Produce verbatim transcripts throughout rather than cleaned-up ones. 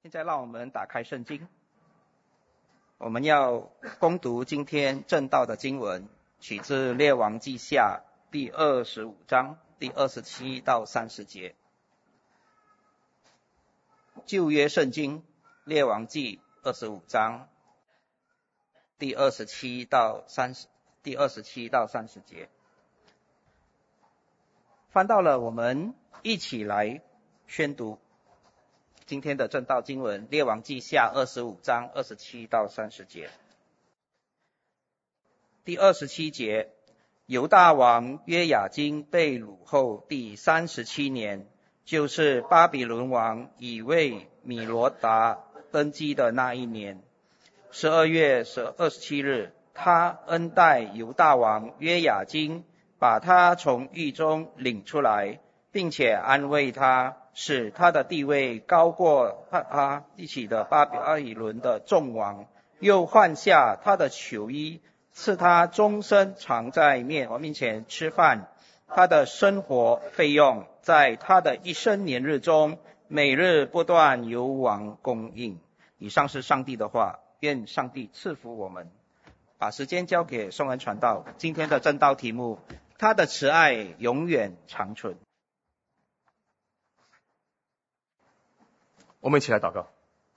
现在让我们打开圣经，我们要攻读今天正道的经文，取自列王记下第二十五章第二十七到三十节。旧约圣经列王记二十五章第二十七到三十第二十七到三十节。翻到了，我们一起来宣读今天的正道经文，列王记下二十五章二十七到三十节。第二十七节，犹大王约雅斤被掳后第三十七年，就是巴比伦王以为米罗达登基的那一年，十二月二十七日，他恩待犹大王约雅斤，把他从狱中领出来，并且安慰他，使他的地位高过他一起的巴比伦的众王，又换下他的囚衣，赐他终身常在面面前吃饭。他的生活费用在他的一生年日中，每日不断由王供应。以上是上帝的话，愿上帝赐福我们。把时间交给宋恩传道，今天的正道题目，他的慈爱永远长存。 我们一起来祷告。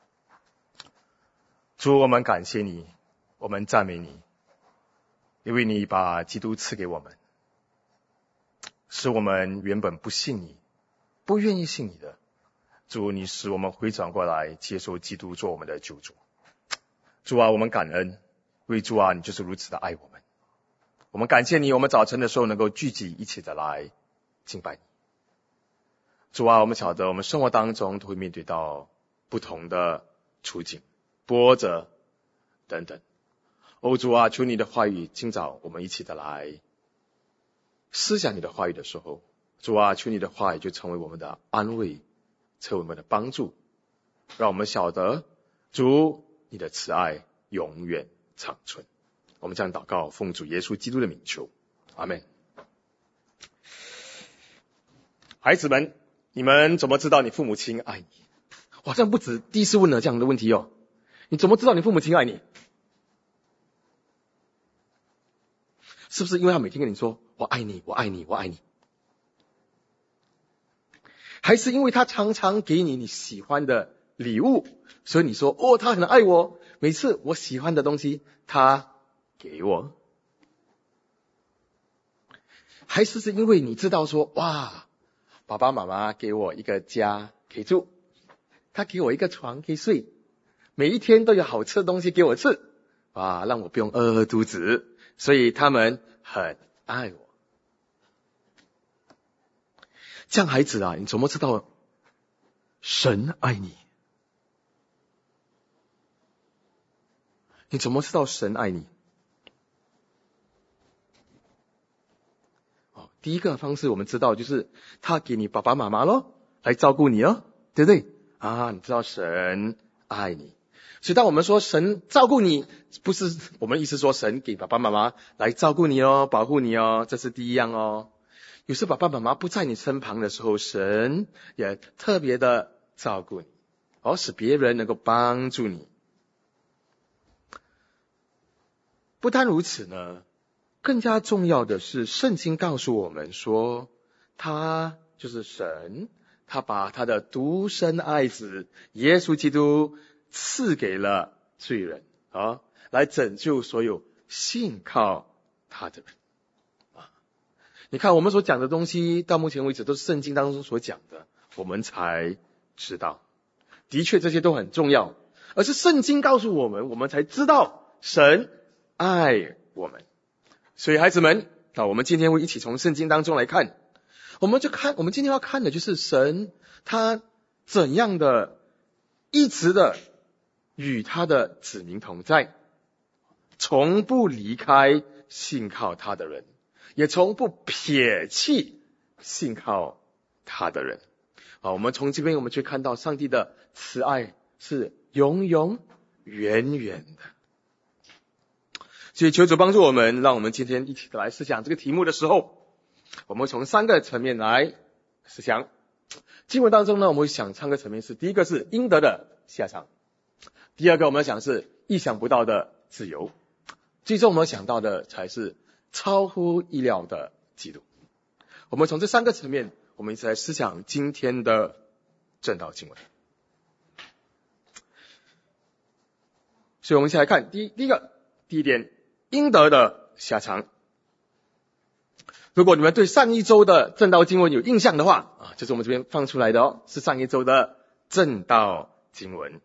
主，我们感谢你，我们赞美你，因为你把基督赐给我们，使我们原本不信你，不愿意信你的。主，你使我们回转过来，接受基督做我们的救主。主啊，我们感恩，因为主啊，你就是如此的爱我们。我们感谢你，我们早晨的时候能够聚集一起的来敬拜你。主啊，我们晓得我们生活当中都会面对到不同的处境、波折等等。哦，主啊，求你的话语，今早我们一起的来思想你的话语的时候，主啊，求你的话语就成为我们的安慰，成为我们的帮助，让我们晓得主你的慈爱永远长存。我们将祷告奉主耶稣基督的名求，阿们。孩子们，你们怎么知道你父母亲爱你？好像不止第一次问了这样的问题哦。你怎么知道你父母亲爱你？是不是因为他每天跟你说我爱你，我爱你，我爱你？还是因为他常常给你你喜欢的礼物，所以你说哦，他很爱我，每次我喜欢的东西他给我？还是是因为你知道说哇，爸爸妈妈给我一个家可以住，他给我一个床可以睡，每一天都有好吃的东西给我吃，哇，让我不用饿肚子，所以他们很爱我。这样孩子啊，你怎么知道神爱你？你怎么知道神爱你？哦，第一个方式我们知道就是他给你爸爸妈妈咯，来照顾你咯，对不对？啊，你知道神爱你。所以当我们说神照顾你，不是我们意思说神给爸爸妈妈来照顾你哦，保护你哦，这是第一样哦。有时爸爸妈妈不在你身旁的时候，神也特别的照顾你，哦，使别人能够帮助你。不单如此呢，更加重要的是圣经告诉我们说，他就是神，他把他的独生爱子耶稣基督赐给了罪人，啊，来拯救所有信靠他的人。啊，你看我们所讲的东西到目前为止都是圣经当中所讲的，我们才知道的确这些都很重要，而是圣经告诉我们，我们才知道神爱我们。所以孩子们，那我们今天会一起从圣经当中来看，我们就看我们今天要看的就是神他怎样的一直的与他的子民同在，从不离开信靠他的人，也从不撇弃信靠他的人。好，我们从这边我们去看到上帝的慈爱是永永远远的。所以求主帮助我们，让我们今天一起来思想这个题目的时候，我们从三个层面来思想。经文当中呢，我们会想三个层面是，第一个是应得的下场。第二个我们要想是意想不到的自由，最终我们想到的才是超乎意料的基督。我们从这三个层面，我们一起来思想今天的正道经文。所以我们一起来看第一第一个第一点，应得的下场。如果你们对上一周的正道经文有印象的话啊，这是我们这边放出来的哦，是上一周的正道经文。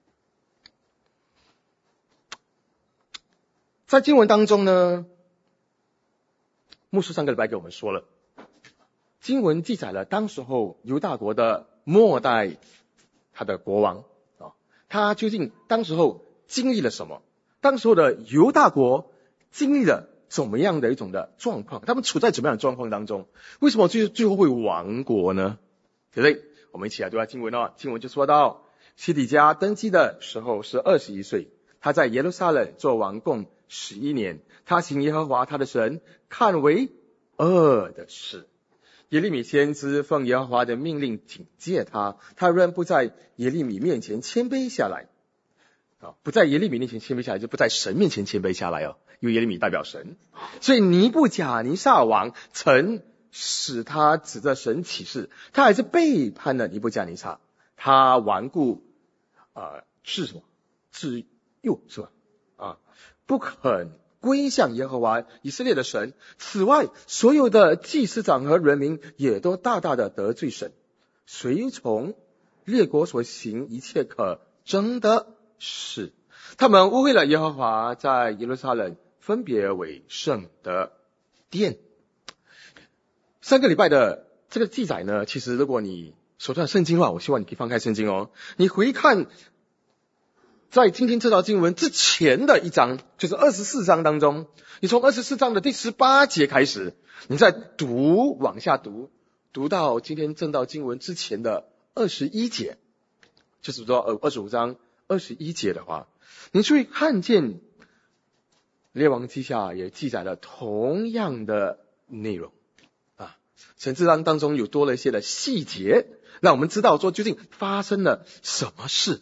在经文当中呢，牧师上个礼拜给我们说了，经文记载了当时候犹大国的末代他的国王啊，他究竟当时候经历了什么？当时候的犹大国经历了怎么样的一种的状况？他们处在怎么样的状况当中？为什么最最后会亡国呢？对不对？我们一起来读下经文哦。经文就说到，西底家登基的时候是二十一岁，他在耶路撒冷做王共十一年，他行耶和华他的神看为恶的事。耶利米先知奉耶和华的命令警戒他，他仍不在耶利米面前谦卑下来。啊，不在耶利米面前谦卑下来，就不在神面前谦卑下来哦，因为耶利米代表神。所以尼布甲尼撒王曾使他指着神起誓，他还是背叛了尼布甲尼撒，他顽固啊，是什么？自幼是吧？啊，不肯归向耶和华以色列的神。此外，所有的祭司长和人民也都大大的得罪神，随从列国所行一切可憎的事。他们污秽了耶和华在耶路撒冷分别为圣的殿。上个礼拜的这个记载呢，其实如果你手上圣经的话，我希望你可以翻开圣经哦，你回看在今天这道经文之前的一章，就是二十四章当中，你从二十四章的第十八节开始，你再读往下读，读到今天正道经文之前的二十一节，就是说呃二十五章二十一节的话，你就会看见列王记下也记载了同样的内容啊，甚至当当中有多了一些的细节，让我们知道说究竟发生了什么事。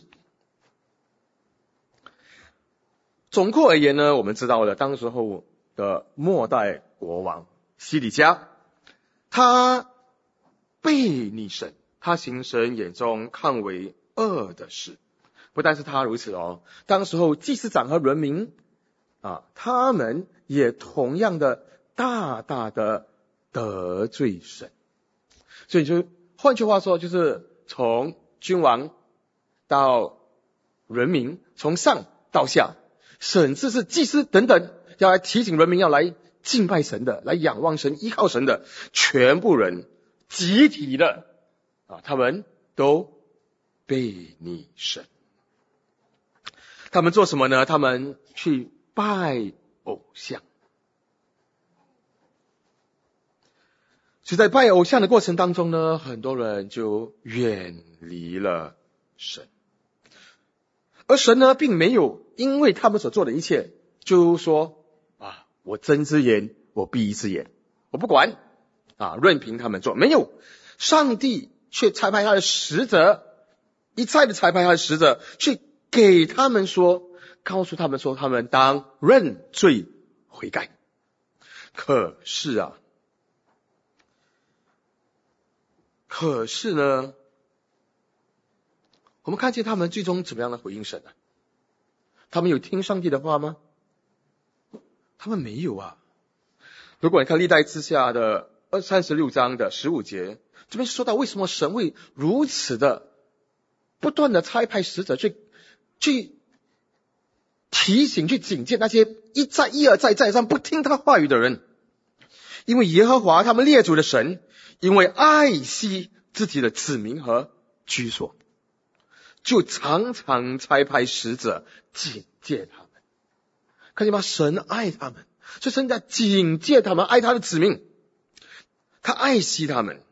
总括而言呢，我们知道了当时候的末代国王西底家，他悖逆神，他行神眼中看为恶的事。不但是他如此哦，当时候祭司长和人民啊，他们也同样的大大的得罪神。所以就换句话说，就是从君王到人民，从上到下，甚至是祭司等等，要来提醒人民要来敬拜神的，来仰望神、依靠神的，全部人集体的啊，他们都悖逆神。他们做什么呢？他们去拜偶像。所以在拜偶像的过程当中呢，很多人就远离了神。而神呢，并没有因为他们所做的一切，就说啊，我睁只眼，我闭一只眼，我不管啊，任凭他们做。没有，上帝却差派他的使者，一再的差派他的使者去给他们说，告诉他们说，他们当认罪悔改。可是啊，可是呢，我们看见他们最终怎么样的回应神呢？他们有听上帝的话吗？他们没有啊。如果你看历代志下的二三十六章的十五节，这边说到为什么神会如此的不断的差派使者去去提醒、去警戒那些一再一而再再三不听他话语的人。因为耶和华他们列祖的神，因为爱惜自己的子民和居所，就常常差派使者警戒他们。看见吗？神爱他们，所以神在警戒他们，爱他的子民，他爱惜他们。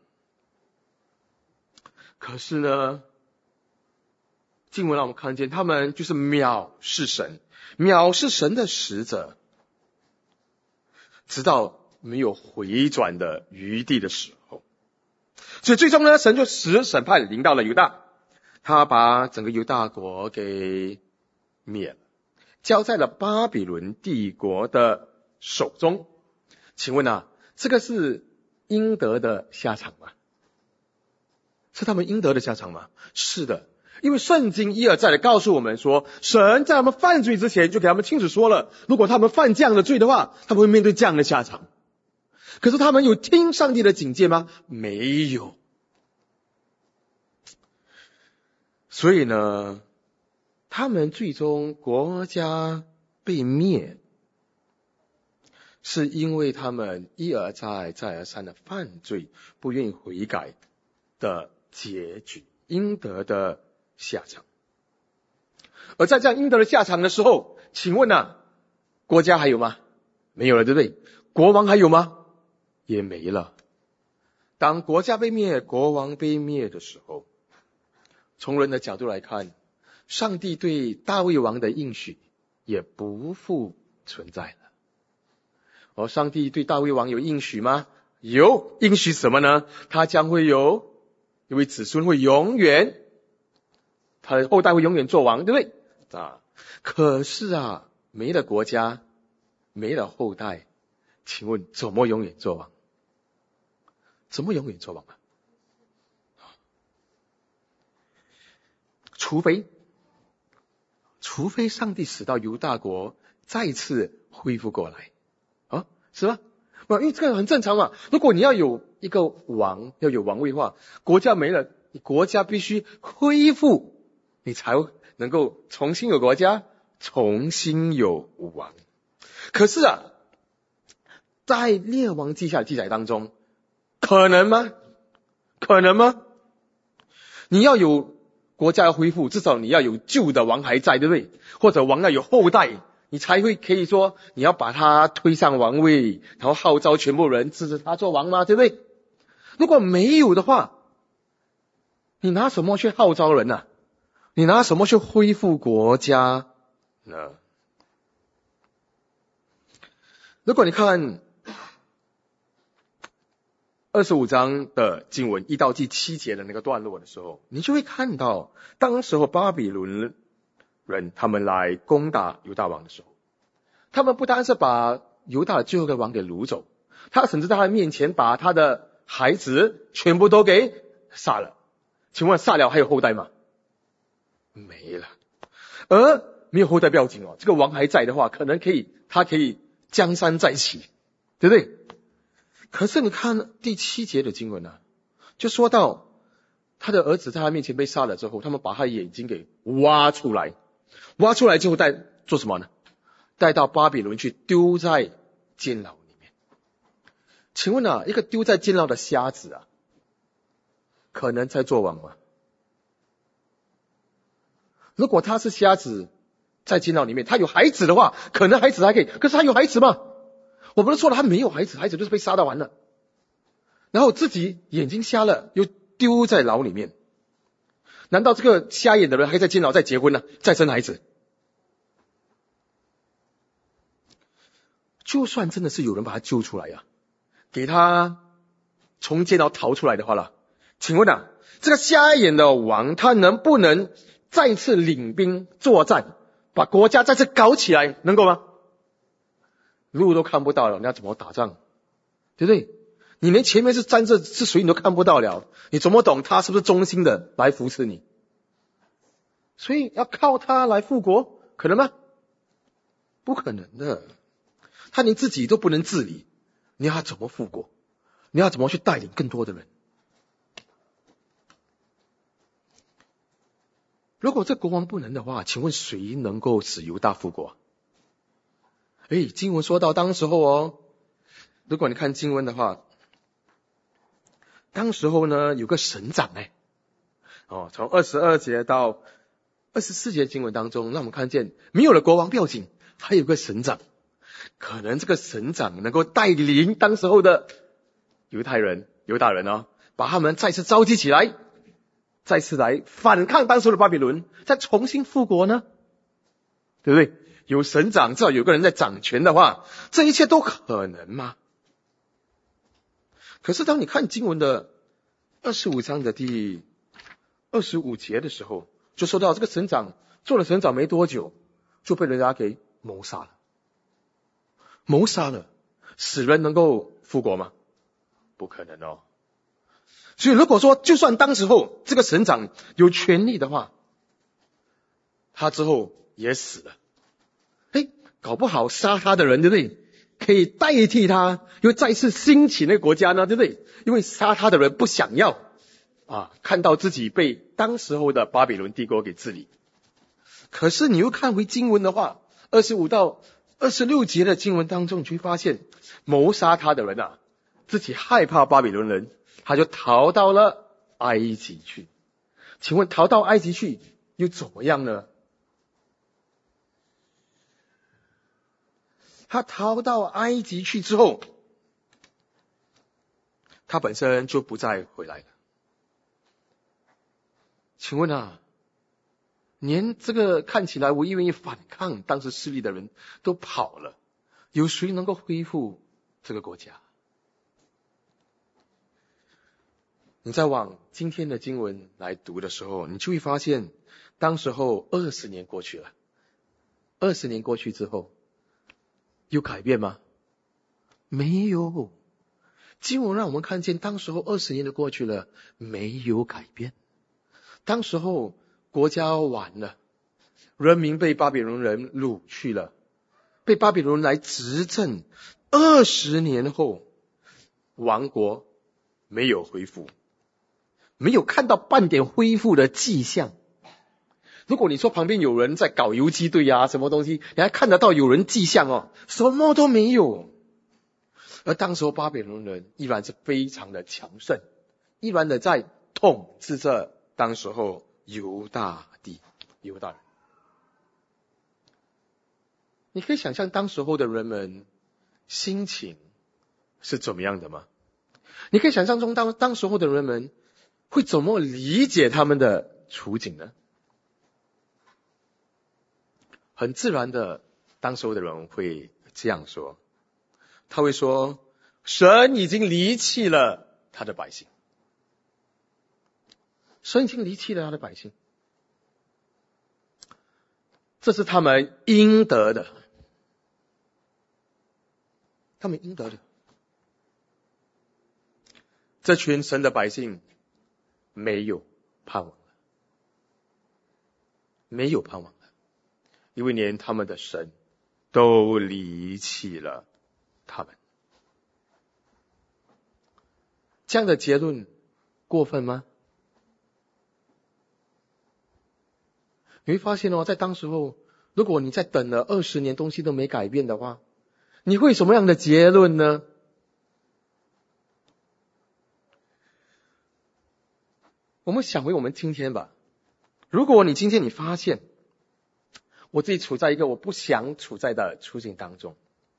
可是呢，经文让我们看见他们就是藐视神，藐视神的使者，直到没有回转的余地的时候。所以最终呢，神就使审判临到了犹大。 他把整个犹大国给灭了，交在了巴比伦帝国的手中。请问啊，这个是应得的下场吗？是他们应得的下场吗？是的，因为圣经一而再的告诉我们说，神在他们犯罪之前就给他们清楚说了，如果他们犯这样的罪的话，他们会面对这样的下场。可是他们有听上帝的警戒吗？没有。所以呢，他们最终国家被灭，是因为他们一而再再而三的犯罪，不愿意悔改的结局，应得的下场。而在这样应得的下场的时候，请问啊，国家还有吗？没有了，对不对？国王还有吗？也没了。当国家被灭，国王被灭的时候，从人的角度来看，上帝对大卫王的应许也不复存在了。而上帝对大卫王有应许吗？有。应许什么呢？他将会有一位子孙会永远，他的后代会永远做王，对不对啊？可是啊，没了国家，没了后代，请问怎么永远做王？怎么永远做王啊？除非除非上帝使到犹大国再次恢复过来啊，是吧？因为这个很正常嘛。如果你要有一个王，要有王位的话，国家没了，你国家必须恢复，你才能够重新有国家，重新有王。可是啊，在列王记下的记载当中，可能吗？可能吗？你要有国家要恢复，至少你要有旧的王还在，对不对？或者王要有后代，你才会可以说你要把他推上王位，然后号召全部人支持他做王嘛，对不对？如果没有的话，你拿什么去号召人啊？你拿什么去恢复国家呢？如果你看二十五章的经文一到第七节的那个段落的时候，你就会看到当时候巴比伦人他们来攻打犹大王的时候，他们不单是把犹大的最后一个王给掳走，他甚至在他面前把他的孩子全部都给杀了。请问杀了还有后代吗？没了。而没有后代不要紧哦，这个王还在的话，可能可以他可以江山再起，对不对？可是你看第七节的经文啊，就说到他的儿子在他面前被杀了之后，他们把他眼睛给挖出来，挖出来之后带做什么呢？带到巴比伦去丢在监牢里面。请问啊，一个丢在监牢的瞎子啊，可能在做王吗？如果他是瞎子在监牢里面，他有孩子的话，可能孩子还可以，可是他有孩子吗？我不是说了他没有孩子，孩子就是被杀到完了，然后自己眼睛瞎了又丢在牢里面。难道这个瞎眼的人还在监牢再结婚呢，再生孩子？就算真的是有人把他救出来呀、啊，给他从监牢逃出来的话了，请问啊，这个瞎眼的王他能不能再次领兵作战，把国家再次搞起来，能够吗？路都看不到了，你要怎么打仗？对不对？你连前面是站着是谁你都看不到了，你怎么懂他是不是忠心的来扶持你？所以要靠他来复国，可能吗？不可能的。他连自己都不能治理，你要他怎么复国？你要怎么去带领更多的人？如果这国王不能的话，请问谁能够使犹大复国？诶，经文说到当时候哦，如果你看经文的话，当时候呢有个省长哎，哦，从二十二节到二十四节经文当中，让我们看见没有了国王不要紧，还有个省长，可能这个省长能够带领当时候的犹太人、犹大人哦，把他们再次召集起来，再次来反抗当时的巴比伦，再重新复国呢，对不对？有省长，至少有个人在掌权的话，这一切都可能吗？可是当你看经文的二十五章的第二十五节的时候，就说到这个省长做了省长没多久，就被人家给谋杀了。谋杀了，死人能够复国吗？不可能哦。所以如果说就算当时候这个省长有权力的话，他之后也死了，哎，搞不好杀他的人，对不对？可以代替他，又再次兴起那个国家呢，对不对？因为杀他的人不想要啊，看到自己被当时候的巴比伦帝国给治理。可是你又看回经文的话，二十五到二十六节的经文当中，你就会发现谋杀他的人啊，自己害怕巴比伦人，他就逃到了埃及去。请问逃到埃及去又怎么样呢？他逃到埃及去之后，他本身就不再回来了。请问啊，连这个看起来唯一愿意反抗当时势力的人都跑了，有谁能够恢复这个国家？你再往今天的经文来读的时候，你就会发现，当时候二十年过去了，二十年过去之后，有改变吗？没有。经文让我们看见，当时候二十年都过去了，没有改变。当时候国家完了，人民被巴比伦人掳去了，被巴比伦来执政。二十年后，王国没有恢复，没有看到半点恢复的迹象。如果你说旁边有人在搞游击队啊，什么东西，你还看得到有人迹象哦，什么都没有。而当时候巴比伦人依然是非常的强盛，依然的在统治着当时候犹大地，犹大人。你可以想象当时候的人们心情是怎么样的吗？你可以想象中当当时候的人们会怎么理解他们的处境呢？很自然的，当时候的人会这样说，他会说，神已经离弃了他的百姓，神已经离弃了他的百姓，这是他们应得的，他们应得的。这群神的百姓没有盼望了，没有盼望了，因为连他们的神都离弃了他们。这样的结论过分吗？你会发现哦，在当时候，如果你在等了二十年东西都没改变的话，你会什么样的结论呢？我们想回我们今天吧，如果你今天你发现我自己处在一个我不想处在的处境当中，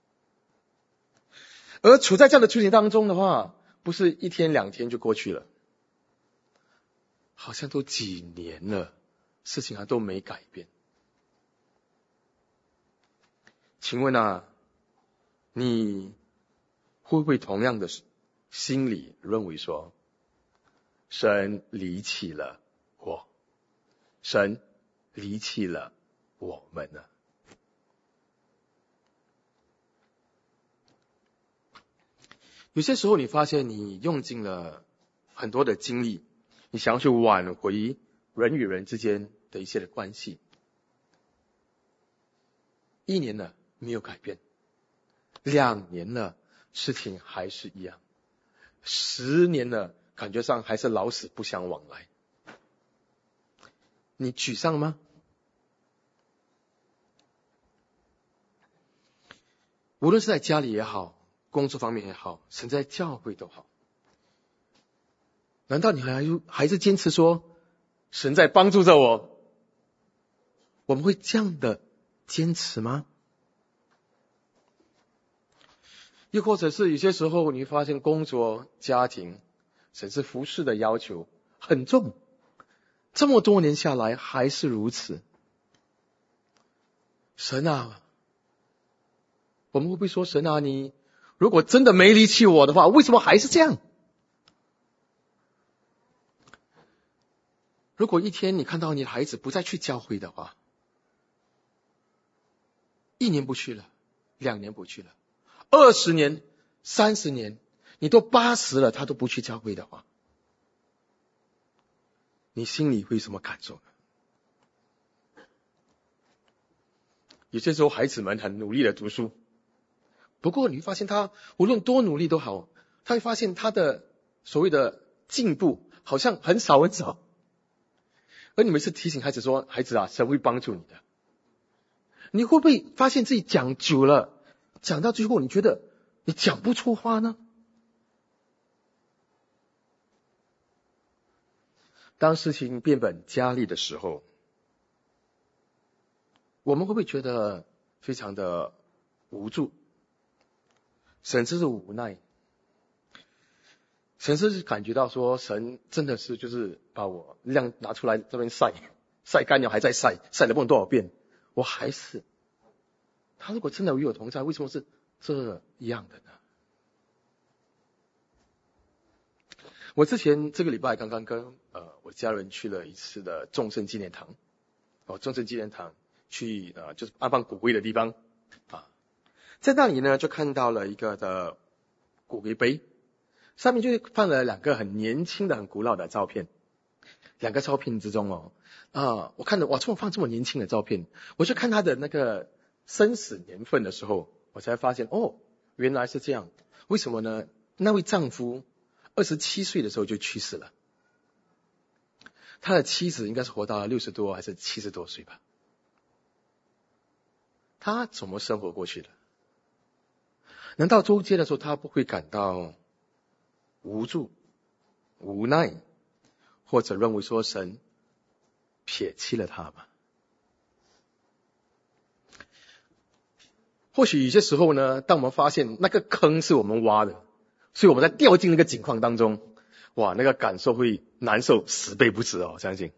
而处在这样的处境当中的话，不是一天两天就过去了，好像都几年了，事情还都没改变。请问啊，你会不会同样的心理认为说，神离弃了我，神离弃了我们呢？有些时候你发现你用尽了很多的精力，你想要去挽回人与人之间的一些的关系，一年了没有改变，两年了事情还是一样，十年了感觉上还是老死不相往来，你沮丧吗？无论是在家里也好，工作方面也好，甚至在教会都好，难道你还还是坚持说神在帮助着我？我们会这样的坚持吗？又或者是有些时候你会发现工作、家庭甚至服侍的要求很重，这么多年下来还是如此。神啊，我们会不会说，神啊，你如果真的没离弃我的话，为什么还是这样？ 如果一天你看到你的孩子不再去教会的话，一年不去了，两年不去了，二十年、三十年，你都八十了，他都不去教会的话，你心里会有什么感受呢？有些时候孩子们很努力的读书，不过你会发现他无论多努力都好，他会发现他的所谓的进步好像很少很少。而你每次提醒孩子说，孩子啊，神会帮助你的，你会不会发现自己讲久了，讲到最后你觉得你讲不出话呢？当事情变本加厉的时候，我们会不会觉得非常的无助，甚至是无奈？甚至是感觉到说，神真的是就是把我量拿出来这边晒，晒干了还在晒，晒了不知道多少遍，我还是他如果真的与我同在，为什么是这样的呢？我之前这个礼拜刚刚跟呃我家人去了一次的众圣纪念堂，哦，众圣纪念堂去呃就是安放骨灰的地方啊，在那里呢就看到了一个的骨灰碑，上面就放了两个很年轻的很古老的照片。两个照片之中哦啊，我看到哇，怎么放这么年轻的照片？我就看他的那个生死年份的时候，我才发现哦，原来是这样。为什么呢？那位丈夫二十七岁的时候就去世了，他的妻子应该是活到六十多还是七十多岁吧。他怎么生活过去的？难道周街的时候他不会感到无助、无奈，或者认为说神撇弃了他吗？或许有些时候呢，当我们发现那个坑是我们挖的，所以我们在掉进那个境况当中，哇，那个感受会难受十倍不止哦，相信。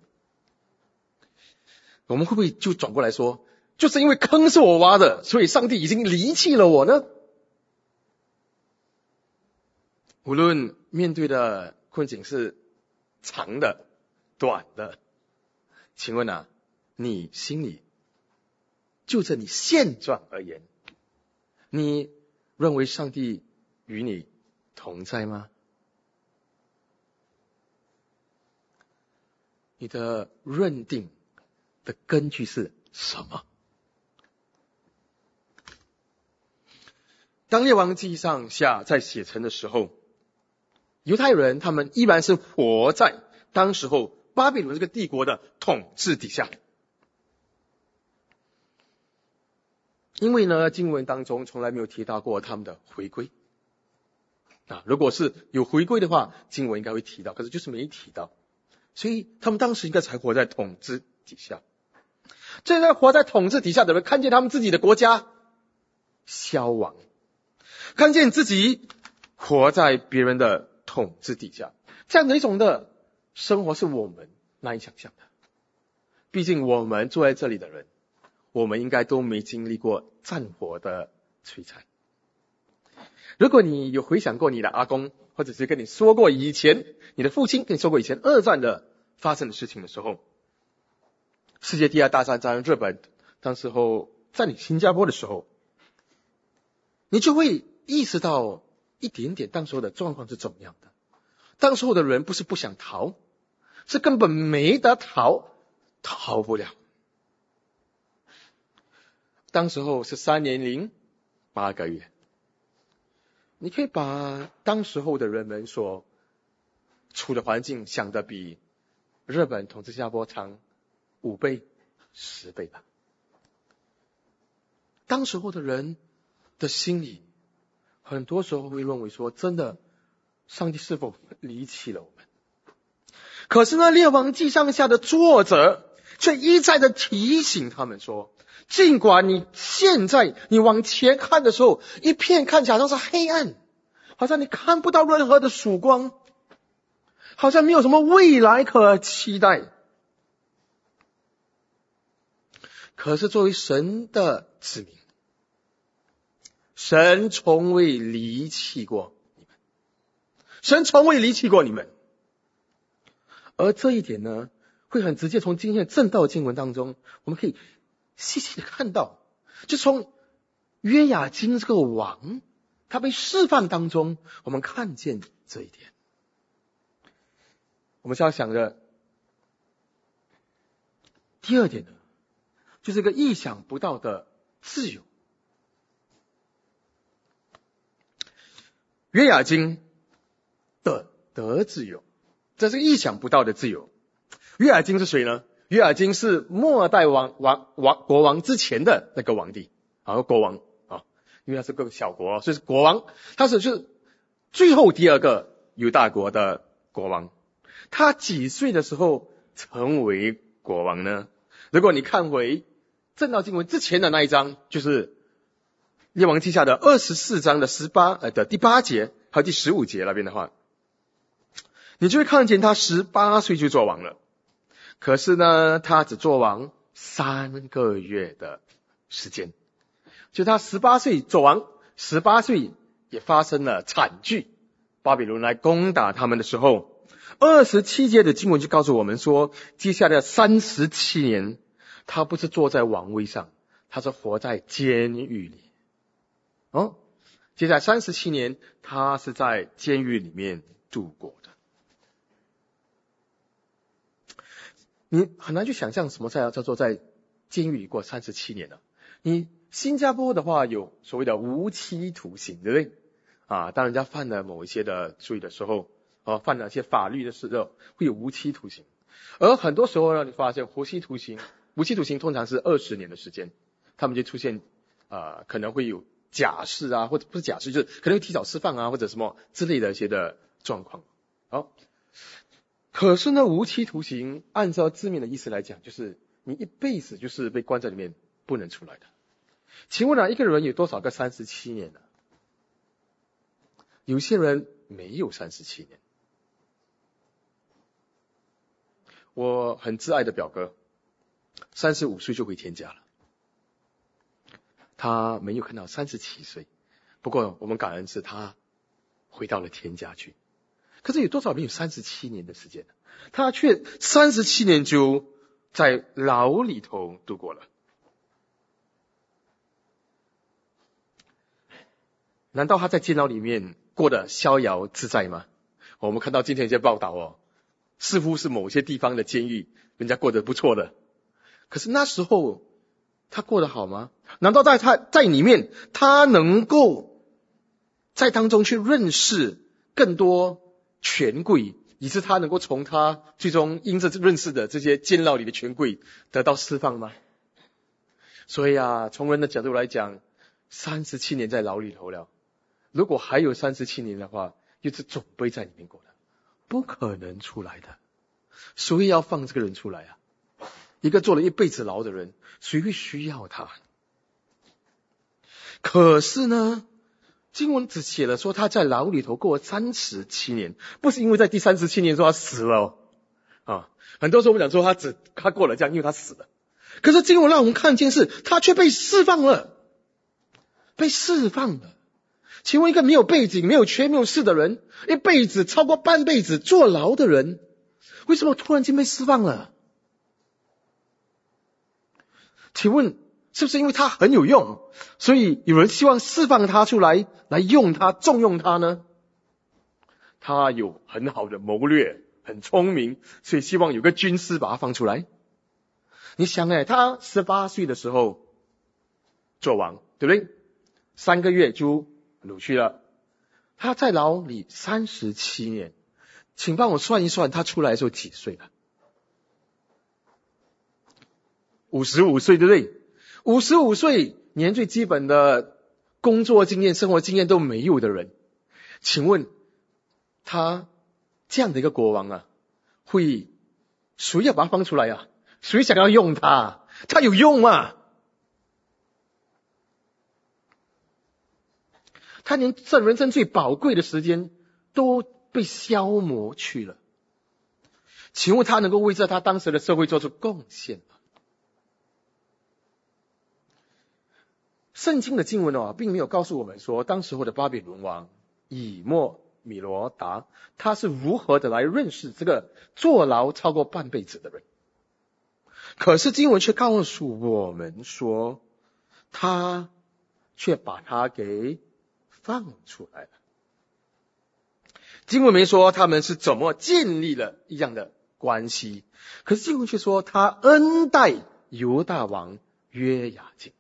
我们会不会就转过来说，就是因为坑是我挖的，所以上帝已经离弃了我呢？无论面对的困境是长的、短的，请问啊，你心里就着你现状而言，你认为上帝与你同在吗？你的认定的根据是什么？当列王记上下在写成的时候，犹太人他们依然是活在当时候巴比伦这个帝国的统治底下。因为呢，经文当中从来没有提到过他们的回归。啊，如果是有回归的话，经文应该会提到，可是就是没提到。所以他们当时应该才活在统治底下。这在活在统治底下的人看见他们自己的国家消亡，看见自己活在别人的统治底下，这样的一种的生活是我们难以想象的。毕竟我们坐在这里的人，我们应该都没经历过战火的摧残。如果你有回想过你的阿公，或者是跟你说过以前你的父亲跟你说过以前二战的发生的事情的时候，世界第二大战在日本当时候占领新加坡的时候，你就会意识到一点点当时候的状况是怎么样的。当时候的人不是不想逃，是根本没得逃，逃不了。当时候是三年零八个月，你可以把当时候的人们所处的环境想得比日本统治新加坡长五倍、十倍吧。当时候的人的心里，很多时候会认为说，真的，上帝是否离弃了我们？可是呢，列王记上下的作者却一再的提醒他们说，尽管你现在你往前看的时候，一片看起来好像是黑暗，好像你看不到任何的曙光，好像没有什么未来可期待。可是作为神的子民，神从未离弃过你们，神从未离弃过你们。而这一点呢， 会很直接从今天的正道经文当中，我们可以细细的看到，就从约雅斤这个王他被释放当中，我们看见这一点。我们是要想着第二点呢，就是一个意想不到的自由。约雅斤的得自由，这是意想不到的自由。约雅斤是谁呢？约雅斤是末代王王王国王之前的那个皇帝啊，国王啊，因为他是个小国，所以是国王。他是就是最后第二个犹大国的国王。他几岁的时候成为国王呢？如果你看回正道经文之前的那一章，就是列王记下的二十四章的十八呃的第八节还有第十五节那边的话，你就会看见他十八岁就做王了。可是呢，他只做王三个月的时间。就他十八岁做王，十八岁也发生了惨剧，巴比伦来攻打他们的时候，二十七节的经文就告诉我们说，接下来三十七年，他不是坐在王位上，他是活在监狱里。哦，接下来三十七年，他是在监狱里面度过的。你很难去想象什么叫叫做在监狱里过三十七年了。你新加坡的话有所谓的无期徒刑，对不对？啊，当人家犯了某一些的罪的时候，啊，犯了一些法律的时候，会有无期徒刑。而很多时候呢，你发现无期徒刑，无期徒刑通常是二十年的时间，他们就出现呃可能会有假释啊，或者不是假释，就是可能会提早释放啊，或者什么之类的一些的状况。好。可是呢，无期徒刑按照字面的意思来讲，就是你一辈子就是被关在里面不能出来的。请问啊，一个人有多少个三十七年呢？有些人没有三十七年。我很挚爱的表哥，三十五岁就回天家了，他没有看到三十七岁，不过我们感恩是他回到了天家去。可是有多少人有三十七年的时间呢？他却三十七年就在牢里头度过了。难道他在监牢里面过得逍遥自在吗？我们看到今天一些报道哦，似乎是某些地方的监狱人家过得不错的。可是那时候他过得好吗？难道在他在里面他能够在当中去认识更多权贵，以致他能够从他最终因着认识的这些监牢里的权贵得到释放吗？所以啊，从人的角度来讲，三十七年在牢里头了，如果还有三十七年的话，又是准备在里面过的，不可能出来的。谁要放这个人出来啊？一个坐了一辈子牢的人，谁会需要他？可是呢，经文只写了说他在牢里头过了三十七年，不是因为在第三十七年说他死了哦。啊，很多时候我们讲说他只他过了这样，因为他死了。可是经文让我们看见是他却被释放了，被释放了。请问一个没有背景、没有权、没有势的人，一辈子超过半辈子坐牢的人，为什么突然间被释放了？请问是不是因为他很有用，所以有人希望释放他出来，来用他、重用他呢？他有很好的谋略，很聪明，所以希望有个军师把他放出来。你想哎，他十八岁的时候做王，对不对？三个月就掳去了。他在牢里三十七年，请帮我算一算，他出来的时候几岁了？五十五岁，对不对？五十五岁，连最基本的工作经验、生活经验都没有的人，请问他这样的一个国王啊，会谁要把他放出来啊？谁想要用他？他有用吗？他连这人生最宝贵的时间都被消磨去了，请问他能够为这他当时的社会做出贡献吗？圣经的经文哦，并没有告诉我们说，当时候的巴比伦王以莫米罗达，他是如何的来认识这个坐牢超过半辈子的人。 可是经文却告诉我们说，他却把他给放出来了。经文没说他们是怎么建立了一样的关系，可是经文却说他恩待犹大王约雅斤。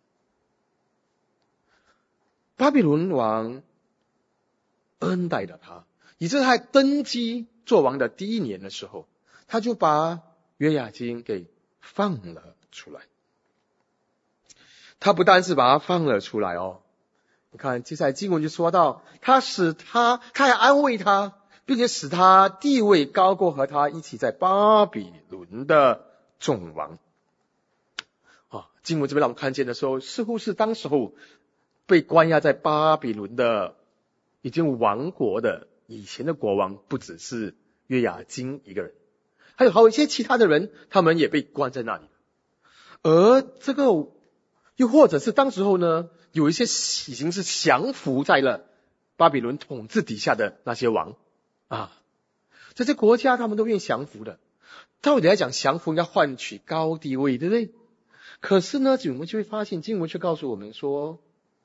巴比伦王恩待了他，以致他登基做王的第一年的时候，他就把约雅斤给放了出来。他不但是把他放了出来哦，你看接下来经文就说到，他使他，他还安慰他，并且使他地位高过和他一起在巴比伦的众王。啊，经文这边让我们看见的时候，似乎是当时候被关押在巴比伦的已经亡国的以前的国王，不只是约雅斤一个人，还有好一些其他的人，他们也被关在那里。而这个又或者是当时候呢，有一些已经是降服在了巴比伦统治底下的那些王啊，这些国家他们都愿意降服的。道理来讲，降服应该换取高地位，对不对？可是呢，我们就会发现经文却告诉我们说，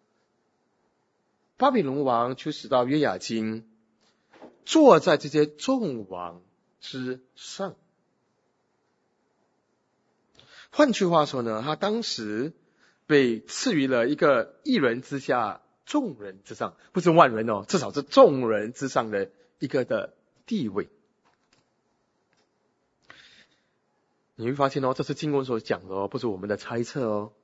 巴比伦王就使到约雅斤坐在这些众王之上。换句话说呢，他当时被赐予了一个一人之下众人之上，不是万人哦，至少是众人之上的一个的地位。你会发现哦，这是经文所讲的哦，不是我们的猜测哦。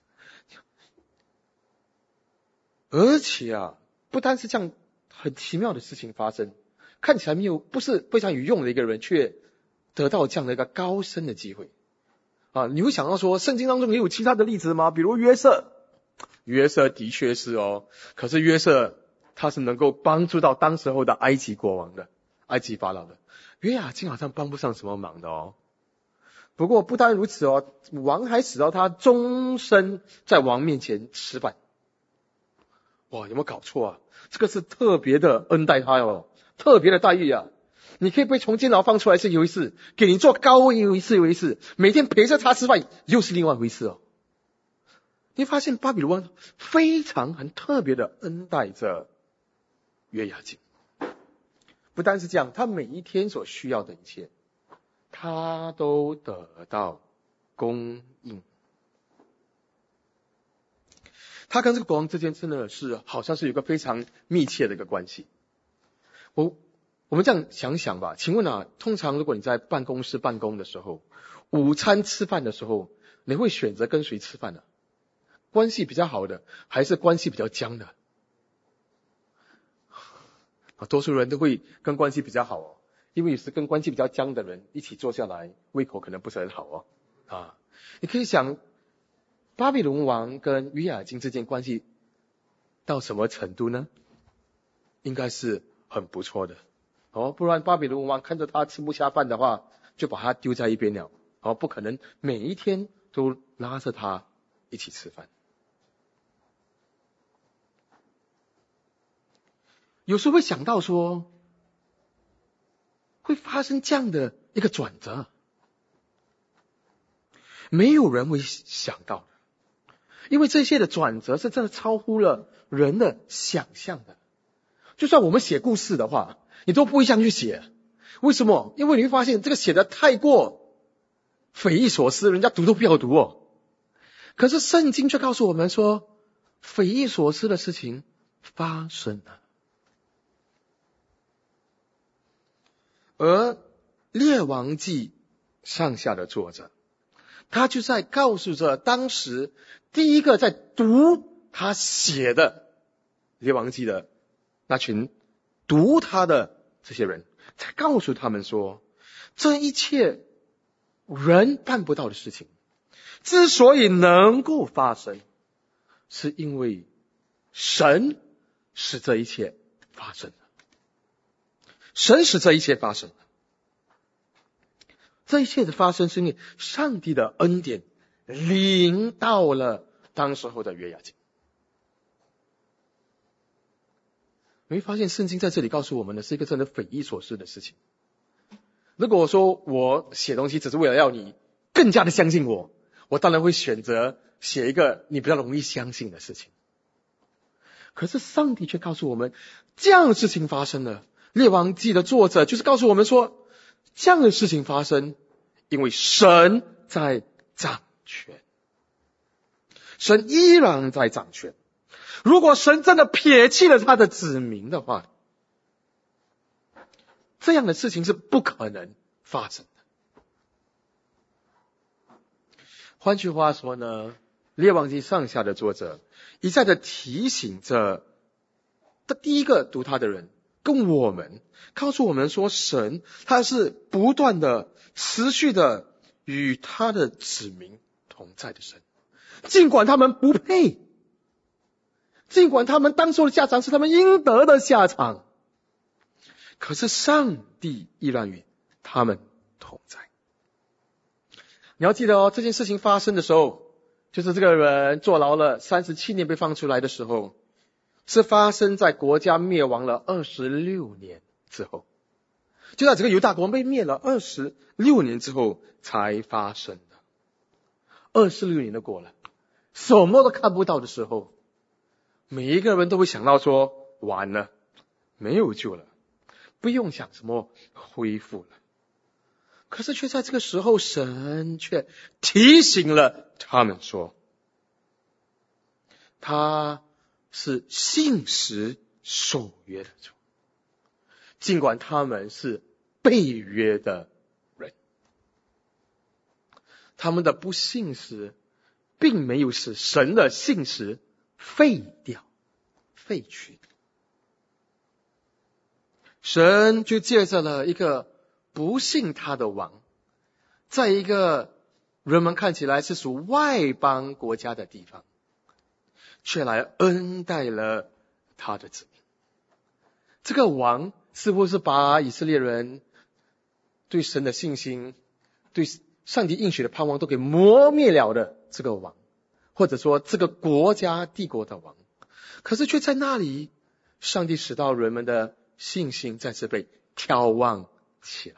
而且啊，不单是这样很奇妙的事情发生，看起来没有不是非常有用的一个人，却得到这样的一个高升的机会啊！你会想到说，圣经当中也有其他的例子吗？比如约瑟，约瑟的确是哦，可是约瑟他是能够帮助到当时候的埃及国王的，埃及法老的。约雅斤好像帮不上什么忙的哦。不过不单如此哦，王还使到他终身在王面前吃饭。哇，有没有搞错啊？这个是特别的恩待他哦，特别的待遇啊！你可以被从监牢放出来是一回事，给你做高位又一次一回事，每天陪着他吃饭又是另外一回事哦。你发现巴比伦王非常很特别的恩待着约雅斤。不单是这样，他每一天所需要的一切，他都得到供应。他跟这个国王之间真的是好像是有一个非常密切的一个关系。我我们这样想想吧，请问啊，通常如果你在办公室办公的时候，午餐吃饭的时候，你会选择跟谁吃饭呢？关系比较好的，还是关系比较僵的？啊，多数人都会跟关系比较好哦，因为有时跟关系比较僵的人一起坐下来，胃口可能不是很好哦。啊，你可以想，巴比伦王跟约雅斤之间关系到什么程度呢？应该是很不错的哦，不然巴比伦王看着他吃不下饭的话，就把他丢在一边了哦，不可能每一天都拉着他一起吃饭。有时候会想到说，会发生这样的一个转折，没有人会想到的，因为这些的转折是真的超乎了人的想象的。就算我们写故事的话，你都不会这样去写。为什么？因为你会发现这个写的太过匪夷所思，人家读都不要读哦。可是圣经却告诉我们说，匪夷所思的事情发生了。而列王记上下的作者，他就在告诉着当时第一个在读他写的列王记的那群读他的这些人，才告诉他们说，这一切人办不到的事情，之所以能够发生，是因为神使这一切发生了。神使这一切发生了，这一切的发生是因为上帝的恩典临到了当时候的约雅斤。你会发现圣经在这里告诉我们的是一个真的匪夷所思的事情。如果说我写东西只是为了要你更加的相信我，我当然会选择写一个你比较容易相信的事情。可是上帝却告诉我们，这样的事情发生了。列王记的作者就是告诉我们说，这样的事情发生，因为神在掌权，神依然在掌权。如果神真的撇弃了他的子民的话，这样的事情是不可能发生的。换句话说呢，列王记上下的作者一再的提醒着的第一个读他的人跟我们，告诉我们说，神他是不断的持续的与他的子民同在的神，尽管他们不配，尽管他们当初的下场是他们应得的下场，可是上帝依然与他们同在。你要记得哦，这件事情发生的时候，就是这个人坐牢了三十七年被放出来的时候，是发生在国家灭亡了二十六年之后，就在整个犹大国被灭了二十六年之后才发生的。二十六年都过了，什么都看不到的时候，每一个人都会想到说，完了，没有救了，不用想什么恢复了。可是却在这个时候，神却提醒了他们说，他是信实守约的主，尽管他们是背约的人，他们的不信实并没有使神的信实废掉废去。神就借着了一个不信他的王，在一个人们看起来是属外邦国家的地方，却来恩待了他的子民。这个王似乎是把以色列人对神的信心，对上帝应许的盼望都给磨灭了的这个王，或者说这个国家帝国的王。可是却在那里，上帝使到人们的信心再次被眺望起来。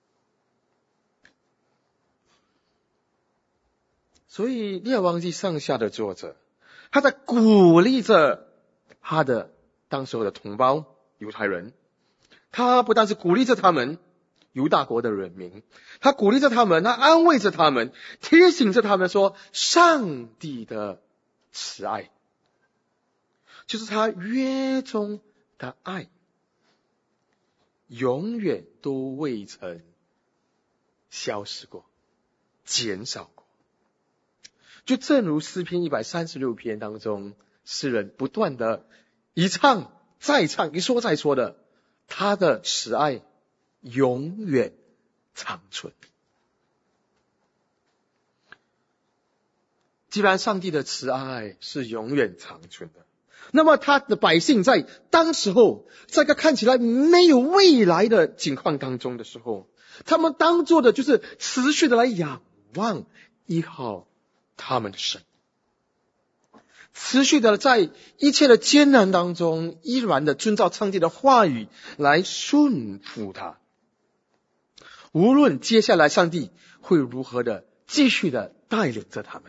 所以列王记上下的作者，他在鼓励着他的当时候的同胞犹太人，他不但是鼓励着他们犹大国的人民，他鼓励着他们，他安慰着他们，提醒着他们说，上帝的慈爱就是他约中的爱，永远都未曾消失过，减少过。就正如诗篇一百三十六篇当中，诗人不断的一唱再唱，一说再说的，他的慈爱永远长存。既然上帝的慈爱是永远长存的，那么他的百姓在当时候，在个看起来没有未来的境况当中的时候，他们当做的就是持续的来仰望依靠他们的神，持续的在一切的艰难当中依然的遵照上帝的话语来顺服他，无论接下来上帝会如何的继续的带领着他们。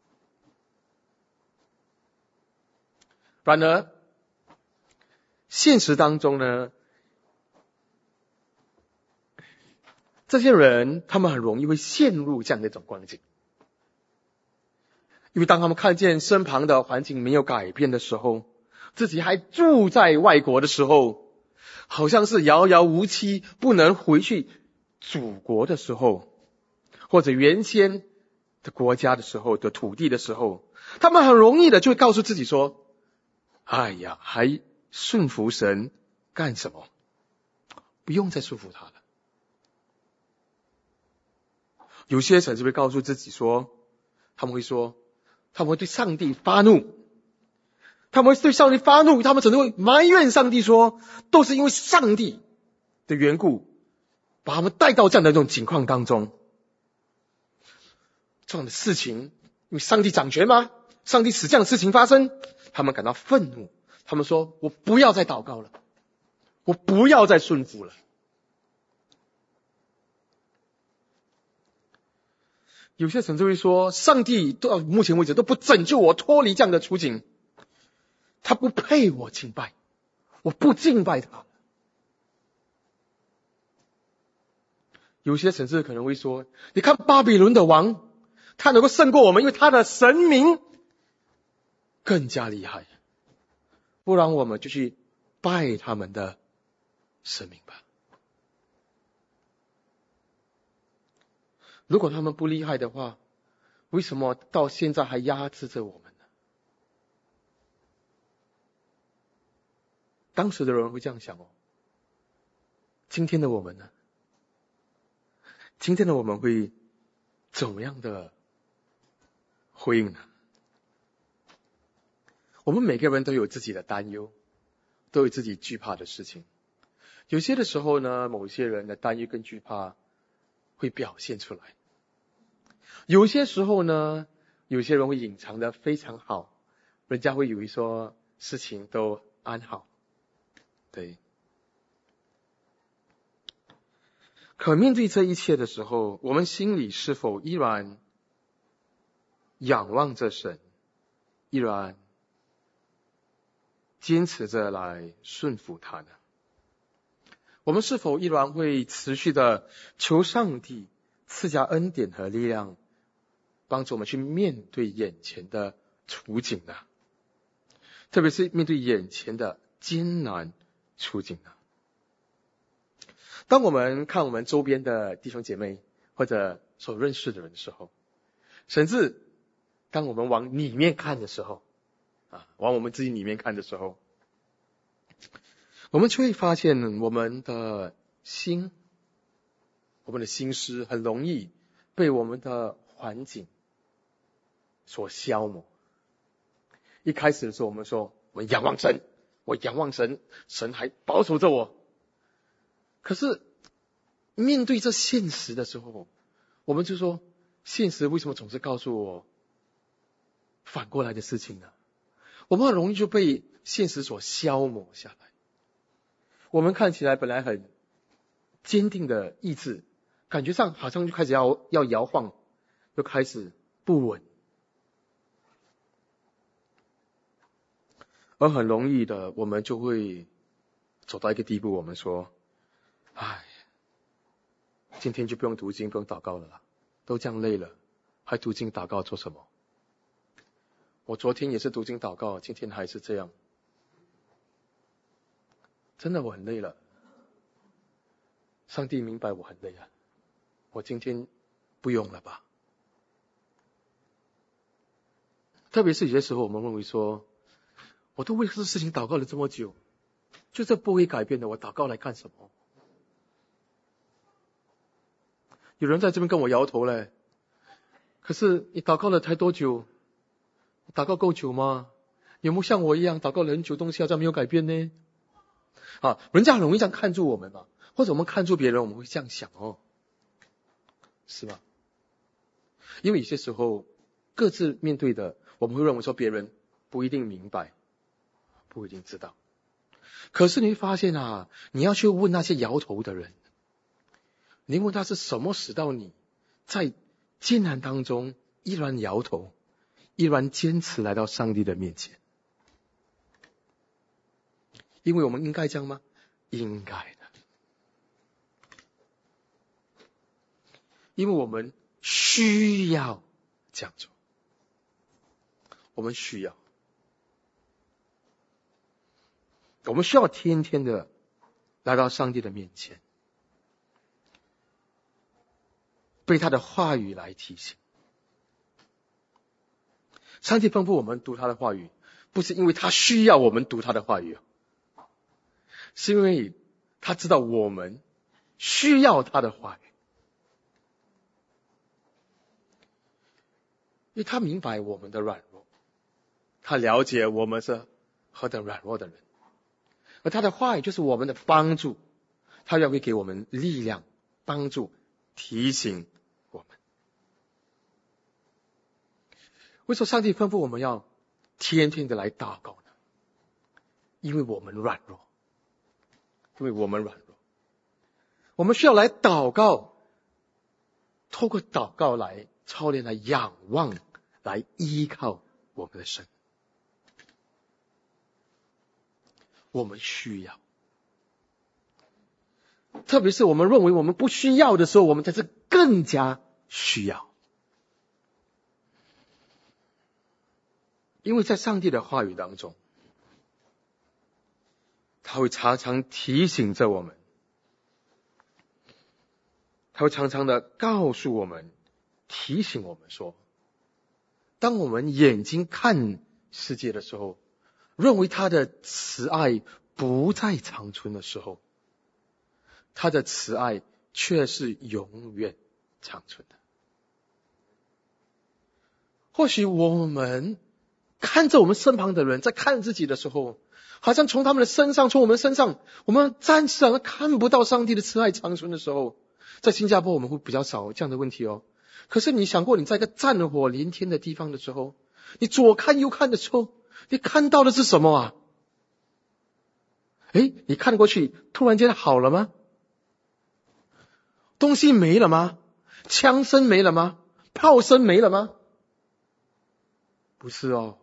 然而现实当中呢，这些人他们很容易会陷入这样的一种光景，因为当他们看见身旁的环境没有改变的时候，自己还住在外国的时候，好像是遥遥无期不能回去祖国的时候，或者原先的国家的时候，的土地的时候，他们很容易的就会告诉自己说，哎呀，还顺服神干什么？不用再束缚他了。有些甚至会告诉自己说，他们会说，他们会对上帝发怒，他们会对上帝发怒，他们甚至会埋怨上帝说，都是因为上帝的缘故，把他们带到这样的一种情况当中。这样的事情，因为上帝掌权吗？上帝使这样的事情发生，他们感到愤怒，他们说，我不要再祷告了，我不要再顺服了。 有些甚至会说，上帝到目前为止都不拯救我脱离这样的处境，他不配我敬拜，我不敬拜他。有些甚至可能会说，你看巴比伦的王，他能够胜过我们，因为他的神明更加厉害，不然我们就去拜他们的神明吧。如果他们不厉害的话，为什么到现在还压制着我们呢？当时的人会这样想哦。今天的我们呢？今天的我们会怎么样的回应呢？我们每个人都有自己的担忧，都有自己惧怕的事情。有些的时候呢，某些人的担忧跟惧怕会表现出来。有些时候呢，有些人会隐藏得非常好，人家会以为说事情都安好。对。可面对这一切的时候，我们心里是否依然仰望着神，依然坚持着来顺服他呢？我们是否依然会持续的求上帝赐下恩典和力量，帮助我们去面对眼前的处境呢？特别是面对眼前的艰难处境呢？当我们看我们周边的弟兄姐妹或者所认识的人的时候，甚至当我们往里面看的时候啊，往我们自己里面看的时候，我们就会发现我们的心，我们的心思很容易被我们的环境所消磨。一开始的时候我们说我们仰望神，我仰望神，神还保守着我。可是面对这现实的时候，我们就说，现实为什么总是告诉我反过来的事情呢？我们很容易就被现实所消磨下来。我们看起来本来很坚定的意志，感觉上好像就开始要要摇晃，就开始不稳，而很容易的我们就会走到一个地步，我们说，唉，今天就不用读经，不用祷告了啦，都这样累了，还读经祷告做什么？我昨天也是读经祷告，今天还是这样，真的我很累了。上帝明白我很累啊，我今天不用了吧？特别是有些时候我们认为说，我都为这事情祷告了这么久，就这不会改变的，我祷告来干什么？有人在这边跟我摇头嘞，可是你祷告了才多久？祷告够久吗？有没有像我一样祷告了很久，东西好像没有改变呢？啊，人家很容易这样看住我们嘛，或者我们看住别人，我们会这样想哦，是吧？因为有些时候各自面对的，我们会认为说别人不一定明白，不一定知道。可是你会发现啊，你要去问那些摇头的人，你问他是什么使到你在艰难当中依然摇头，依然坚持来到上帝的面前。因为我们应该这样吗？应该的。因为我们需要这样做，我们需要，我们需要天天的来到上帝的面前，被他的话语来提醒。上帝吩咐我们读他的话语，不是因为他需要我们读他的话语，是因为他知道我们需要他的话语，因为他明白我们的软弱，他了解我们是何等软弱的人，而他的话语就是我们的帮助，他要会给我们力量，帮助，提醒我们。为什么上帝吩咐我们要天天的来祷告呢？因为我们软弱，因为我们软弱，我们需要来祷告，透过祷告来操练来仰望，来依靠我们的神。我们需要，特别是我们认为我们不需要的时候，我们才是更加需要。因为在上帝的话语当中，他会常常提醒着我们，他会常常的告诉我们，提醒我们说，当我们眼睛看世界的时候，认为他的慈爱不再长存的时候，他的慈爱却是永远长存的。或许我们看着我们身旁的人，在看自己的时候，好像从他们的身上，从我们身上，我们暂时好像看不到上帝的慈爱长存的时候，在新加坡我们会比较少这样的问题哦。可是你想过，你在一个战火连天的地方的时候，你左看右看的时候，你看到的是什么啊？诶，你看过去，突然间好了吗？东西没了吗？枪声没了吗？炮声没了吗？不是哦。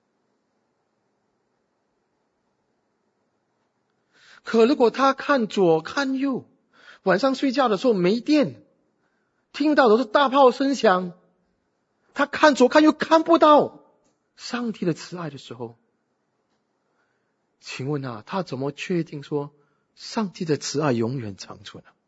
可如果他看左看右，晚上睡觉的时候没电，听到的是大炮声响，他看左看右看不到上帝的慈爱的时候，请问啊，他怎么确定说上帝的慈爱永远长存啊？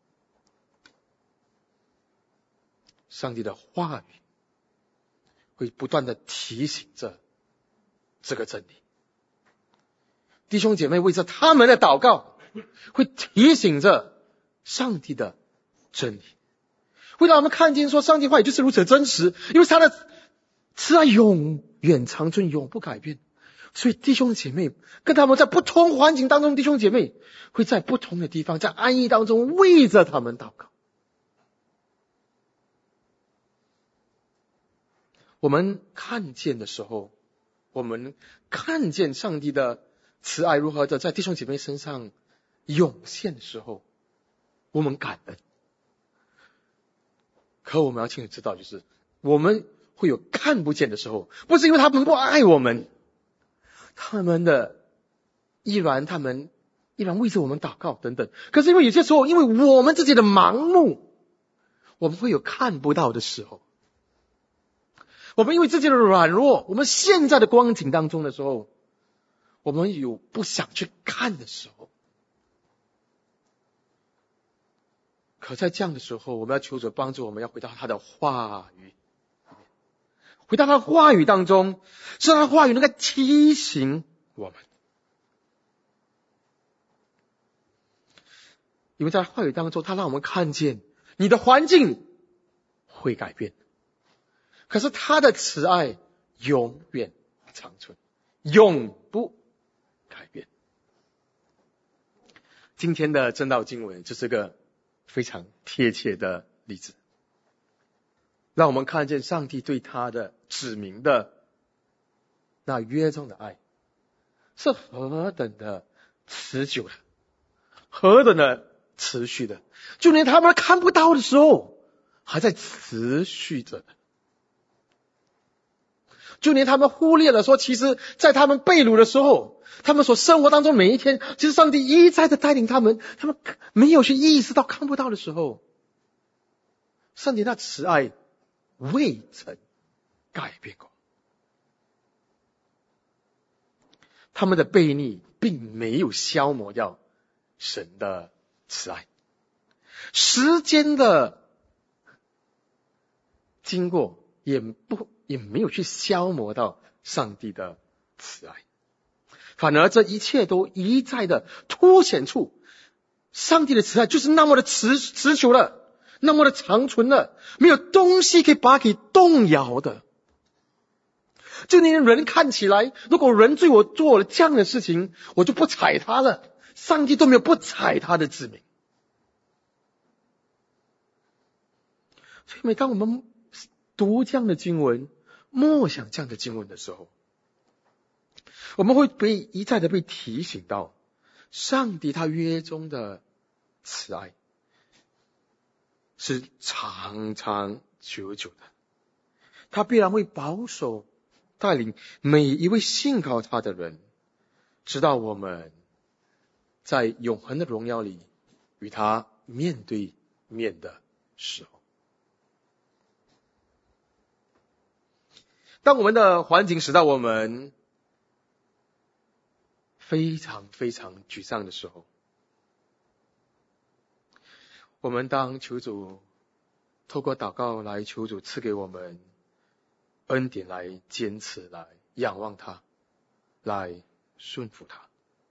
上帝的话语会不断的提醒着这个真理。弟兄姐妹为着他们的祷告，会提醒着上帝的真理，会让我们看见说上帝话语就是如此真实，因为他的慈爱永远长存，永不改变。所以弟兄姐妹跟他们在不同环境当中，弟兄姐妹会在不同的地方，在安逸当中为着他们祷告。我们看见的时候，我们看见上帝的慈爱如何的在弟兄姐妹身上涌现的时候，我们感恩。可我们要清楚知道，就是我们会有看不见的时候，不是因为他们不爱我们，他们的依然他们依然为着我们祷告等等，可是因为有些时候因为我们自己的盲目，我们会有看不到的时候，我们因为自己的软弱，我们现在的光景当中的时候，我们有不想去看的时候。可在这样的时候，我们要求主帮助我们，要回到他的话语，回到他的话语当中，是他的话语能够提醒我们。因为在话语当中，他让我们看见你的环境会改变，可是他的慈爱永远长存，永不改变。今天的正道经文就是个非常贴切的例子，让我们看见上帝对他的指明的那约中的爱是何等的持久的，何等的持续的，就连他们看不到的时候还在持续着的，就连他们忽略了说，其实在他们被掳的时候，他们所生活当中每一天，其实上帝一再的带领他们，他们没有去意识到看不到的时候，上帝那慈爱未曾改变过，他们的悖逆并没有消磨掉神的慈爱，时间的经过也不也没有去消磨到上帝的慈爱，反而这一切都一再的凸显出上帝的慈爱就是那么的持持久了，那么的长存了，没有东西可以把它给动摇的。就连人看起来，如果人对我做了这样的事情，我就不睬他了，上帝都没有不睬他的子民。所以每当我们读这样的经文，默想这样的经文的时候，我们会被一再的被提醒到上帝他约中的慈爱是长长久久的， 他必然会保守带领每一位信靠他的人，直到我们在永恒的荣耀里与他面对面的时候。当我们的环境使到我们非常非常沮丧的时候，我们当求主透过祷告来求主赐给我们恩典，来坚持，来仰望他，来顺服他。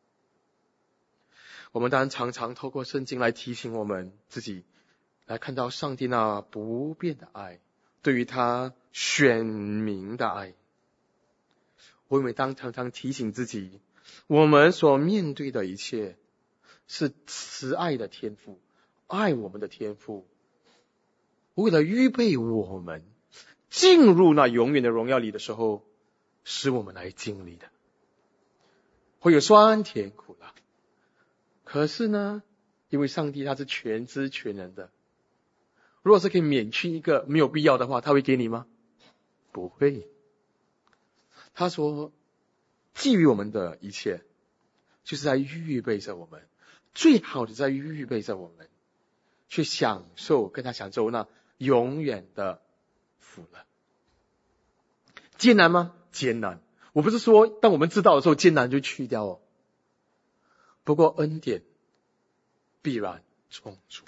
我们当然常常透过圣经来提醒我们自己，来看到上帝那不变的爱，对于他选民的爱。我们当常常提醒自己，我们所面对的一切是慈爱的天父，爱我们的天父，为了预备我们进入那永远的荣耀里的时候，使我们来经历的。会有酸甜苦辣，可是呢，因为上帝他是全知全能的，如果是可以免去一个没有必要的话，他会给你吗？不会。他说给予我们的一切，就是在预备着我们，最好的在预备着我们去享受，跟他享受那永远的福乐。艰难吗？艰难。我不是说当我们知道的时候艰难就去掉哦，不过恩典必然充足。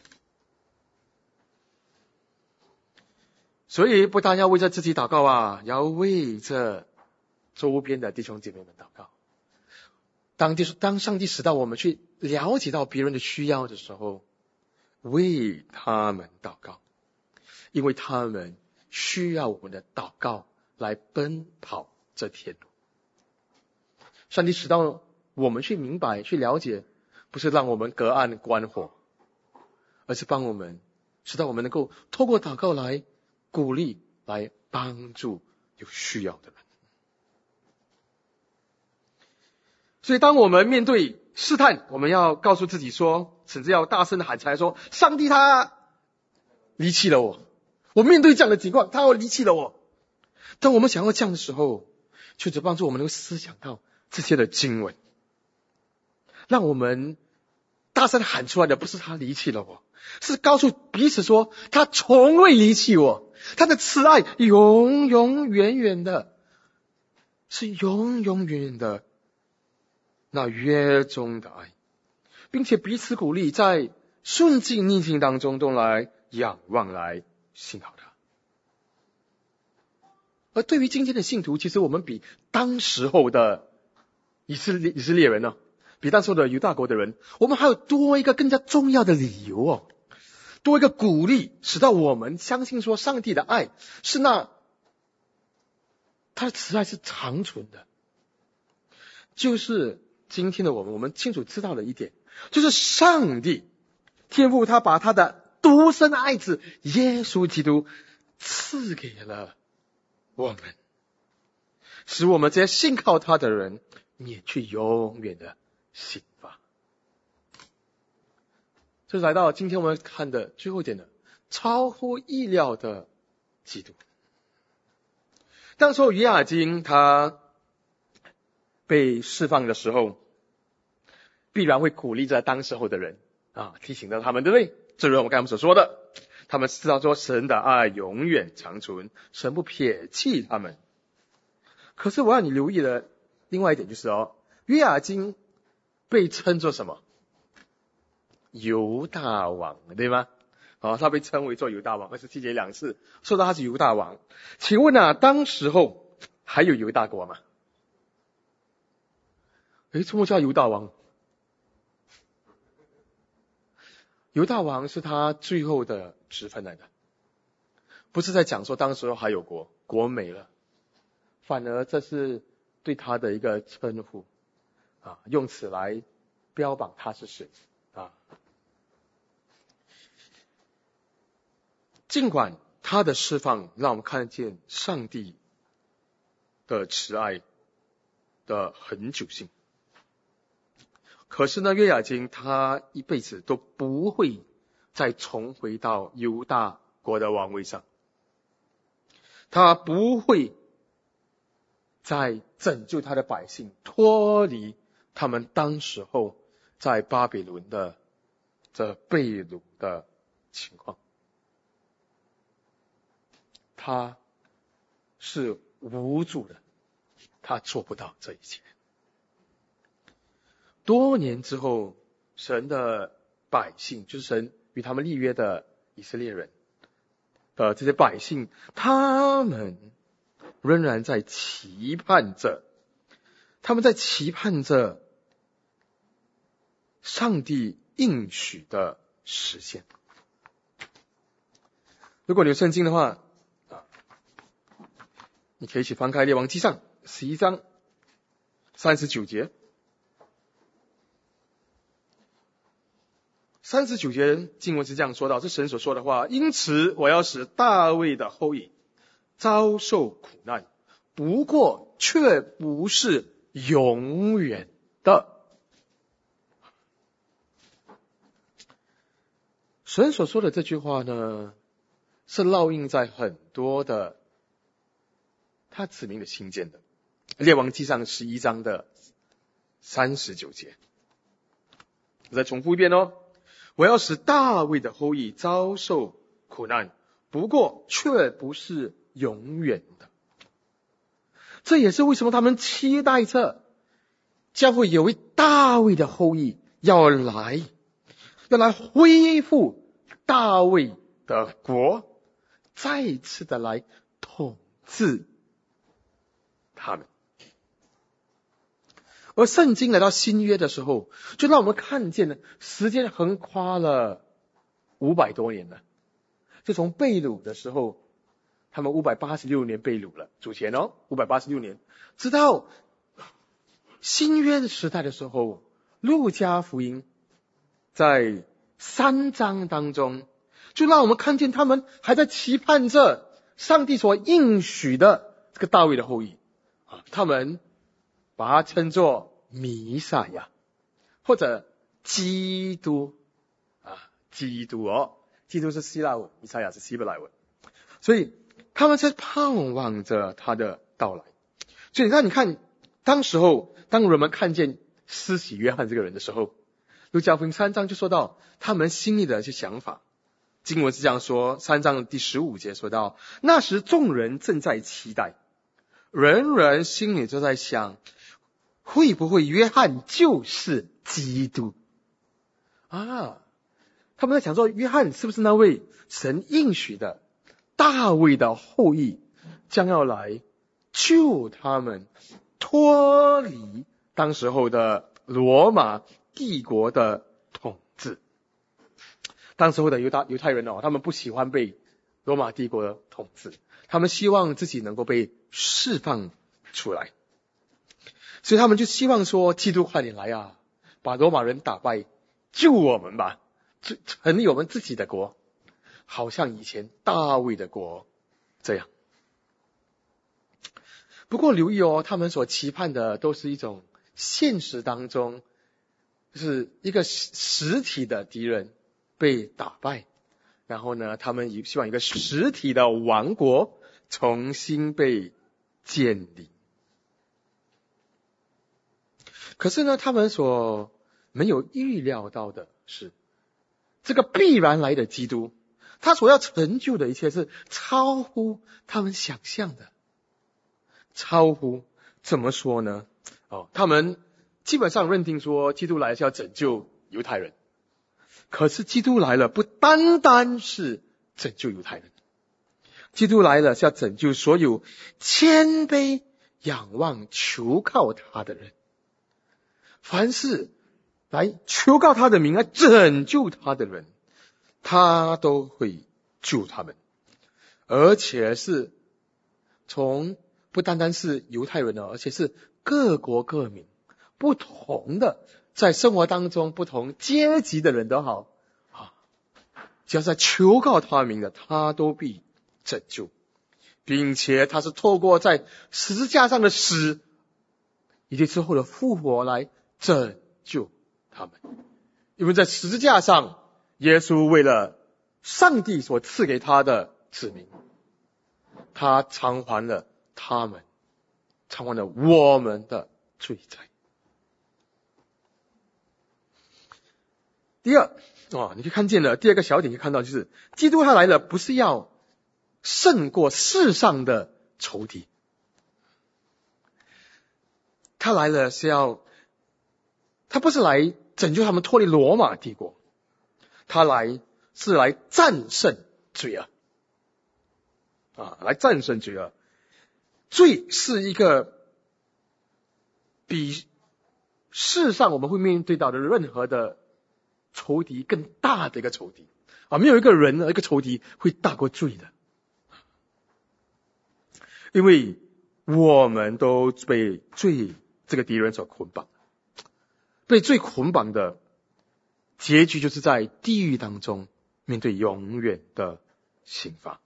所以不但要为着自己祷告啊，要为着周边的弟兄姐妹们祷告。当当上帝使到我们去了解到别人的需要的时候，为他们祷告，因为他们需要我们的祷告来奔跑这天路。上帝使到我们去明白去了解，不是让我们隔岸观火，而是帮我们使到我们能够透过祷告来鼓励，来帮助有需要的人。所以当我们面对试探，我们要告诉自己说，甚至要大声的喊起来说，上帝他离弃了我，我面对这样的情况，他要离弃了我。当我们想要这样的时候，求主帮助我们能够思想到这些的经文，让我们大声喊出来的不是他离弃了我，是告诉彼此说，他从未离弃我，他的慈爱永永远远的，是永永远远的那约中的爱，并且彼此鼓励，在顺境逆境当中都来仰望，来信靠他。而对于今天的信徒，其实我们比当时候的以色列以色列人呢，比当时候的犹大国的人，我们还有多一个更加重要的理由哦，多一个鼓励，使到我们相信说，上帝的爱是那他的慈爱是长存的。就是今天的我们，我们清楚知道了一点，就是上帝天父他把他的独生爱子耶稣基督赐给了我们，使我们这些信靠他的人免去永远的刑罚。这来到今天我们看的最后一点的超乎意料的基督。当时候约雅斤他被释放的时候，必然会鼓励着当时候的人啊，提醒到他们，对不对？正如我们刚才所说的，他们知道说神的爱永远长存，神不撇弃他们。可是我让你留意的另外一点就是哦，约雅斤被称作什么？犹大王，对吗？哦，他被称为做犹大王，二十七节两次说到他是犹大王。请问啊，当时候还有犹大国吗？诶，什么叫犹大王？犹大王是他最后的职分来的，不是在讲说当时候还有国，国没了，反而这是对他的一个称呼啊，用此来标榜他是谁啊。尽管他的释放让我们看见上帝的慈爱的恒久性，可是呢，约雅斤他一辈子都不会再重回到犹大国的王位上。 他不会再拯救他的百姓脱离他们当时候在巴比伦的这被掳的情况。他是无助的，他做不到这一切。多年之后，神的百姓，就是神与他们立约的以色列人的这些百姓，他们仍然在期盼着，他们在期盼着上帝应许的实现。如果你有圣经的话，你可以一起翻开列王纪上十一章三十九节。三十九节经文是这样说到，是神所说的话：因此我要使大卫的后裔遭受苦难，不过却不是永远的。神所说的这句话呢，是烙印在很多的他子民的心间的。列王纪上十一章的三十九节，我再重复一遍哦。我要使大卫的后裔遭受苦难，不过却不是永远的。这也是为什么他们期待着将会有位大卫的后裔要来，要来恢复大卫的国，再次的来统治他们。而圣经来到新约的时候，就让我们看见了时间横跨了五百多年了。就从被掳的时候，他们五百八十六年被掳了，主前哦五百八十六年，直到新约的时代的时候，路加福音在三章当中，就让我们看见他们还在期盼着上帝所应许的这个大卫的后裔啊，他们把它称作弥赛亚，或者基督啊，基督哦，基督是希腊文，弥赛亚是希伯来文，所以他们在盼望着他的到来。所以你看，你看，当时候当人们看见施洗约翰这个人的时候，路加福音三章就说到他们心里的一些想法。经文是这样说，三章第十五节说到，那时众人正在期待，人人心里就在想，会不会约翰就是基督啊？他们在想说，约翰是不是那位神应许的大卫的后裔，将要来救他们脱离当时候的罗马帝国的统治。当时候的犹大犹太人哦，他们不喜欢被罗马帝国的统治，他们希望自己能够被释放出来，所以他们就希望说，基督快点来啊，把罗马人打败，救我们吧，成立我们自己的国，好像以前大卫的国这样。不过留意哦，他们所期盼的都是一种现实当中，就是一个实体的敌人被打败，然后呢，他们也希望一个实体的王国重新被建立。可是呢，他们所没有预料到的是，这个必然来的基督，他所要成就的一切是超乎他们想象的。超乎怎么说呢？哦，他们基本上认定说，基督来是要拯救犹太人。可是基督来了，不单单是拯救犹太人，基督来了是要拯救所有谦卑仰望求靠他的人。凡是来求告他的名，来拯救他的人，他都会救他们，而且是从不单单是犹太人，而且是各国各民不同的，在生活当中不同阶级的人都好啊，只要在求告他名的，他都必拯救，并且他是透过在十字架上的死以及之后的复活来拯救他们。因为在十字架上，耶稣为了上帝所赐给他的子民， 他偿还了他们，偿还了我们的罪债。第二哦，你可以看见了，第二个小点可以看到，就是基督他来了不是要胜过世上的仇敌，他来了是要，他不是来拯救他们脱离罗马帝国，他来是来战胜罪恶啊，来战胜罪恶。罪是一个比世上我们会面对到的任何的仇敌更大的一个仇敌啊，没有一个人一个仇敌会大过罪的，因为我们都被罪这个敌人所捆绑，被罪捆绑的结局就是在地狱当中面对永远的刑罚。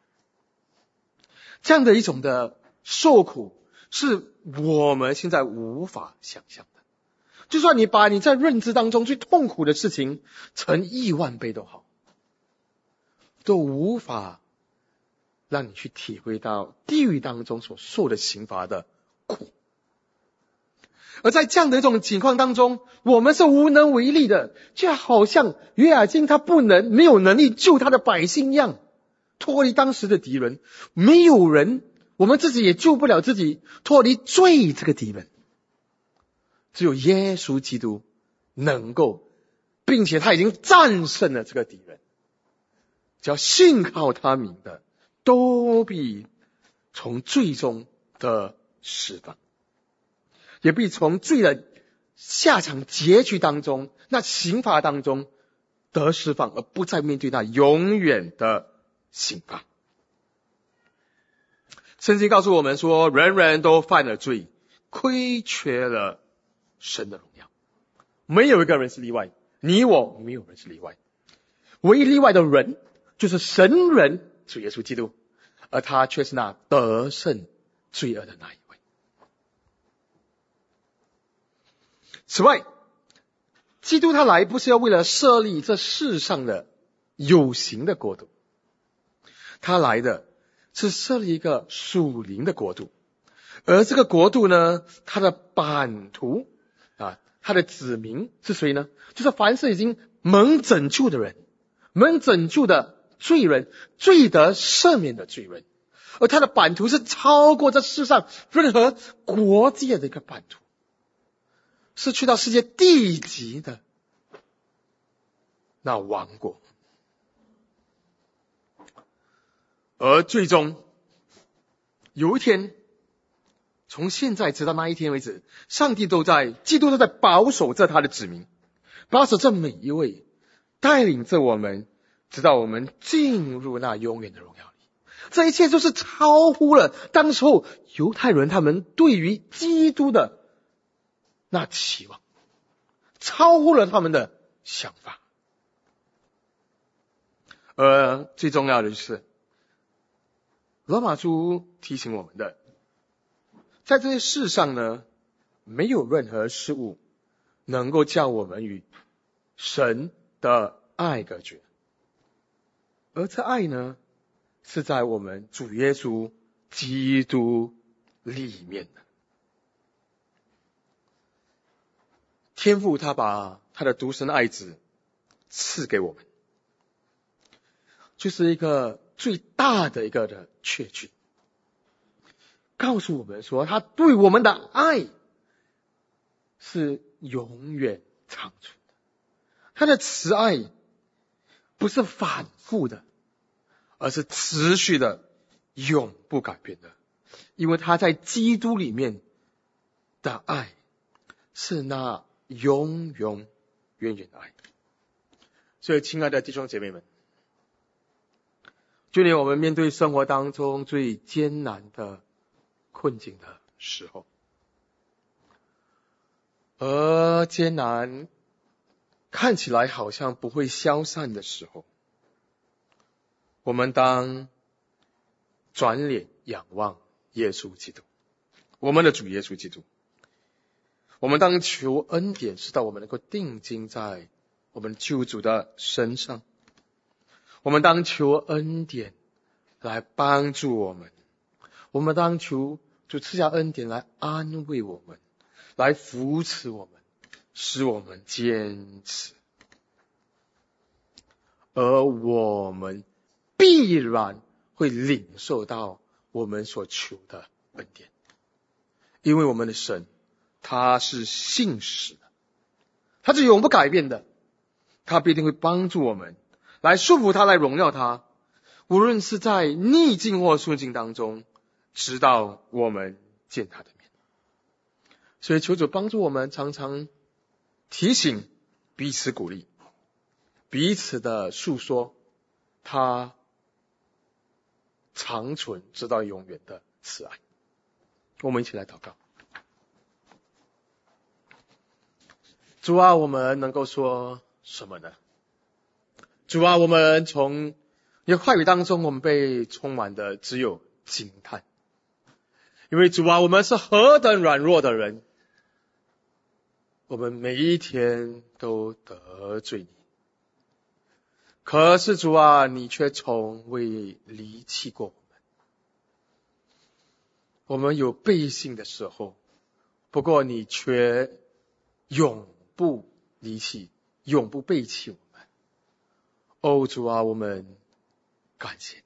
这样的一种的受苦是我们现在无法想象的，就算你把你在认知当中最痛苦的事情乘亿万倍都好，都无法让你去体会到地狱当中所受的刑罚的苦。而在这样的一种情况当中，我们是无能为力的，就好像约雅斤他不能没有能力救他的百姓一样，脱离当时的敌人，没有人，我们自己也救不了自己脱离罪这个敌人，只有耶稣基督能够，并且他已经战胜了这个敌人，只要信靠他名的都必从罪中得释放，也必从罪的下场结局当中，那刑罚当中得释放，而不再面对那永远的刑罚。圣经告诉我们说，人人都犯了罪，亏缺了神的荣耀，没有一个人是例外，你我没有人是例外，唯一例外的人就是神人主耶稣基督，而他却是那得胜罪恶的那一位。此外，基督他来不是要为了设立这世上的有形的国度，他来的是设立一个属灵的国度，而这个国度呢，他的版图啊，他的子民是谁呢？就是凡是已经蒙拯救的人，蒙拯救的罪人，罪得赦免的罪人，而他的版图是超过这世上任何国界的一个版图，是去到世界地级的那王国。而最终有一天，从现在直到那一天为止，上帝都在，基督都在保守着他的子民，保守着每一位，带领着我们直到我们进入那永远的荣耀里。这一切就是超乎了当时候犹太人他们对于基督的那期望，超乎了他们的想法。而最重要的就是罗马书提醒我们的，在这些世上呢，没有任何事物能够叫我们与神的爱隔绝，而这爱呢，是在我们主耶稣基督里面的。天父他把他的独生爱子赐给我们，就是一个最大的一个的确据，告诉我们说他对我们的爱是永远长存的，他的慈爱不是反复的，而是持续的，永不改变的，因为他在基督里面的爱是那永永远远的爱。所以亲爱的弟兄姐妹们，就连我们面对生活当中最艰难的困境的时候，而艰难看起来好像不会消散的时候，我们当转脸仰望耶稣基督，我们的主耶稣基督。我们当求恩典，使到我们能够定睛在我们救主的身上。我们当求恩典来帮助我们， 我们当求主赐下恩典来安慰我们，来扶持我们，使我们坚持。而我们必然会领受到我们所求的恩典，因为我们的神他是信实的，他是永不改变的，他必定会帮助我们，来束缚他，来荣耀他，无论是在逆境或顺境当中，直到我们见他的面。所以求主帮助我们，常常提醒，彼此鼓励，彼此的诉说他长存直到永远的慈爱。我们一起来祷告。主啊，我们能够说什么呢？主啊，我们从你的话语当中，我们被充满的只有惊叹。因为主啊，我们是何等软弱的人，我们每一天都得罪你。可是主啊，你却从未离弃过我们。我们有背信的时候，不过你却永不离弃，永不背弃我们。哦，主啊，我们感谢你。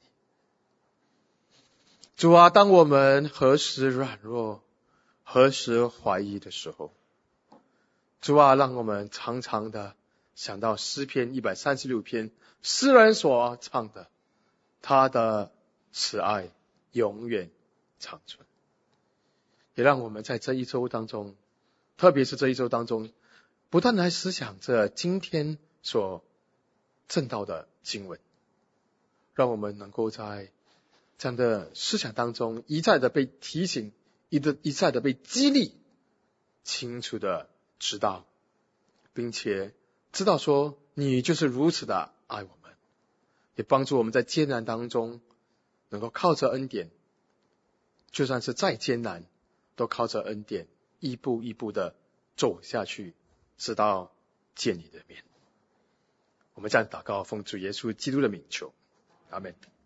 主啊，当我们何时软弱，何时怀疑的时候，主啊，让我们常常的想到诗篇一百三十六篇诗人所唱的，他的慈爱永远长存。也让我们在这一周当中，特别是这一周当中，不断来思想着今天所证道的经文，让我们能够在这样的思想当中一再的被提醒，一的一再的被激励，清楚的知道，并且知道说你就是如此的爱我们，也帮助我们在艰难当中能够靠着恩典，就算是再艰难都靠着恩典一步一步的走下去，直到见你的面。我们这样祷告，奉主耶稣基督的名求，阿们。